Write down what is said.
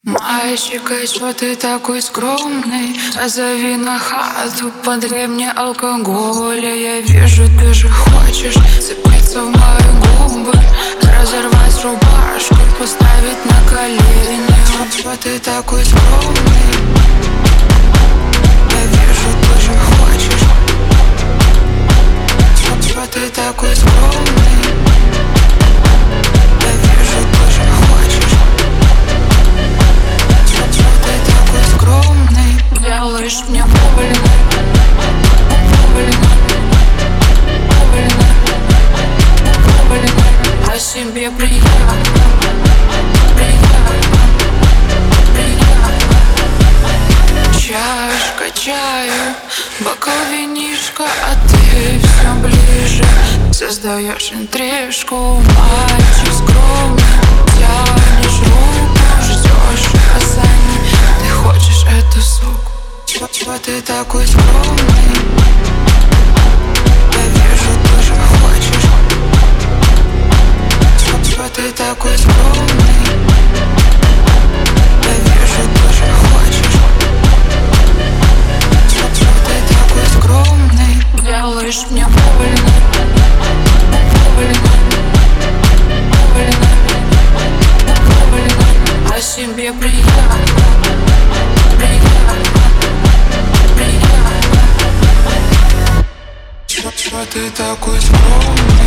Мальчик, а чё ты такой скромный? Позови на хату, подрей мне алкоголя. Я вижу, ты же хочешь цепиться в мои губы, разорвать рубашку, поставить на колени. А чё ты такой скромный? Я вижу, ты же хочешь. А чё ты такой скромный? Я вижу, ты же хочешь. Скромный, делаешь мне больно, больно, больно, больно. А себе приятно, приятно, приятно. Чашка чаю, бокал винишка, а ты все ближе. Создаешь интрижку, мальчик скромный. Тянешь руку, ждешь указаний. Ты хочешь эту суку? Чего ты такой скромный? Я вижу, ты же хочешь. Чего ты такой скромный? Я вижу, ты же хочешь. Чего ты такой скромный? Делаешь мне больно, больно, больно, больно. А себе приятно. Чё ты такой скромный?